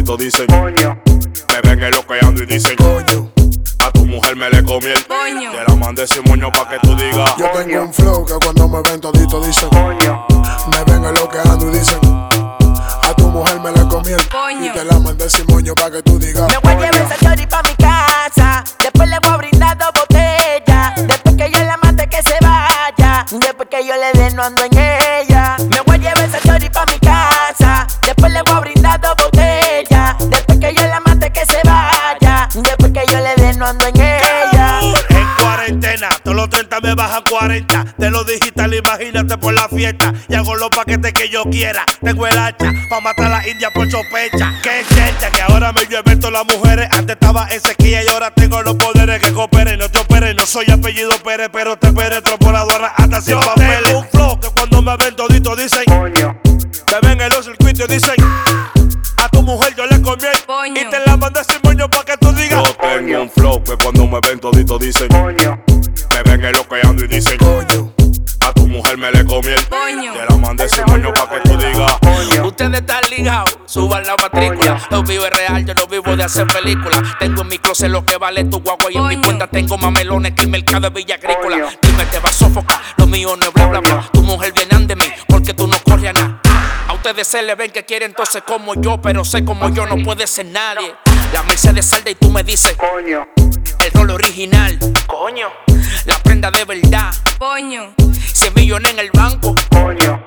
todito dicen coño. Me ven eloqueando y dicen coño. A tu mujer me le comí el coño. Te la mandé sin moño pa' que tú digas. Yo tengo un flow que cuando me ven todito dicen coño. Me ven eloqueando y dicen a tu mujer me le comí el coño. Y te la mandé sin moño pa' que tú digas. Me voy a llevar esa chori pa' mi casa. Después le voy a brindar 2 botellas. Después que yo la mate que se vaya. Después que yo le dé no ando en ella. Me voy a llevar esa chori pa' mi casa. Después le voy a brindar 2 botellas. Después que yo la mate que se vaya. Después que yo le dé no ando en ella. En cuarentena, todos los 30 me bajan 40. De lo digital, imagínate por la fiesta. Y hago los paquetes que yo quiera. Tengo el hacha pa' matar a la india por sospecha. Que checha, que ahora me llueve todas las mujeres. Antes estaba en sequía y ahora tengo los poderes que cooperen. No te operen, no soy apellido Pérez, pero te penetro por la aduana hasta sin papeles. Tengo un flow que cuando me ven todito dicen coño. Me ven en los circuitos y dicen a tu mujer yo le comí el y te la mandé sin moño pa' que tú digas. Yo tengo un flow que cuando me ven todito dicen coño. Me ven eloqueando y dicen coño. A tu mujer me le comí el coño. Te la mandé sin moño pa' que tú digas coño. Ustedes están ligados, suban la matrícula. Lo vivo es real, yo no vivo de hacer películas. Tengo en mi closet lo que vale tu guagua y en mi cuenta tengo más melones que el mercado de Villa Agrícola. Dime, te va a sofocar, lo mío no es bla bla bla. Tu mujer viene de mí porque tú no corres a nada. A ustedes se le ven que quieren entonces como yo, pero sé como yo no puede ser nadie. La Mercedes salda y tú me dices coño. El rol original, coño. La prenda de verdad, coño. 100 millones en el banco, coño.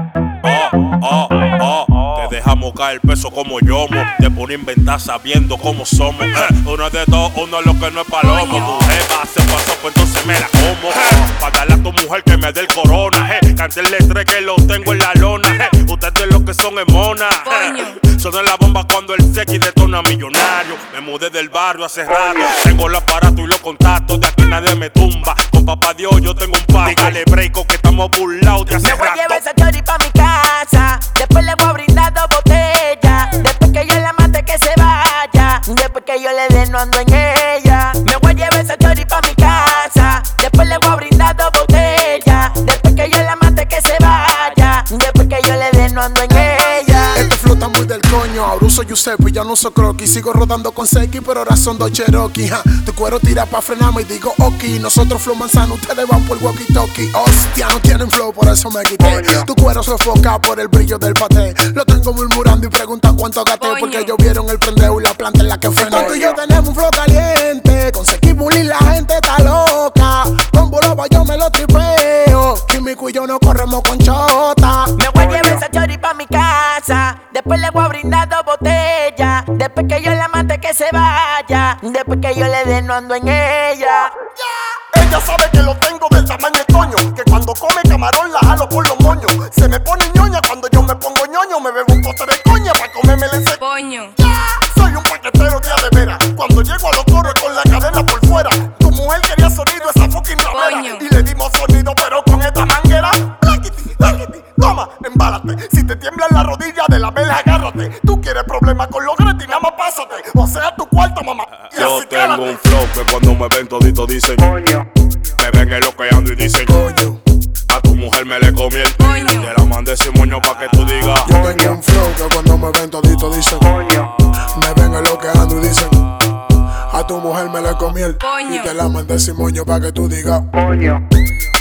Te dejamos caer el peso como yomo. Te pone a inventar sabiendo cómo somos. Uno es de dos, uno es lo que no es palomo. Tu jefa se pasó, pues entonces me la como. Para darle a tu mujer que me dé el corona. Cantarle tres que lo tengo en la lona. Ustedes lo que son es mona. Son la bomba cuando el sequi detona millonario. Me mudé del barrio hace rato. Tengo el aparato y los contactos. De aquí nadie me tumba. Con papá Dios yo tengo un pan. Dígale breako que estamos burlados de hace rato. Me voy a llevar rato. esa chori pa' mi casa. Después le voy a brindar 2 botellas. Después que yo la mate que se vaya. Después que yo le dé no ando en ella. Me voy a llevar esa chori pa' mi casa. Después le voy a brindar 2 botellas. Después que yo la mate que se vaya. Después que yo le dé no ando en ella. Este flow está muy del coño. Ahora uso Giuseppe y ya no uso croquis. Sigo rodando con Seki, pero ahora son 2 Cherokee. Tu cuero tira pa' frenarme y digo ok. Nosotros flow manzano, ustedes van por walkie talkie. Hostia, no tienen flow, por eso me quité. Tu cuero se enfoca por el brillo del paté. Lo tengo murmurando y preguntan cuánto gasté. Porque ellos vieron el prendeo y la planta en la que frené. Tú y yo tenemos un flow caliente. Con Seki Bully la gente está loca. Con Buloba yo me lo tripeo. Químico y yo no corremos con chota. Me voy a llevar esa chori pa' mi casa. Después le voy a brindar 2 botellas. Después que yo la mate que se vaya. Después que yo le dé no ando en ella. Ella sabe que lo tengo del tamaño de Toño. Que cuando come camarón la jalo por los moños. Se me pone ñoña cuando yo me pongo ñoño. Me bebo un pote de coña pa' comerme ese coño. Soy un paquetero día de veras. Cuando llego a los coros con la cadena por fuera. Tu mujer quería sonido esa fucking ramera. Y le dimos sonido pero con esta manguera. Blackity, toma, embálate. Si te tiembla la rodilla de la vela, agárrate. Tú quieres problemas con los gretis, nada más pásate. O sea, tu cuarto, mamá. Y yo así tengo quédate. un flow que cuando me ven todito dicen coño. Me ven eloqueando y dicen coño. A tu mujer me le comí el coño. Te la mandé sin moño pa' que tú digas. Yo tengo un flow que cuando me ven todito dicen coño. Me ven eloqueando y dicen a tu mujer me le comí el y te la mandé sin moño pa' que tú digas coño.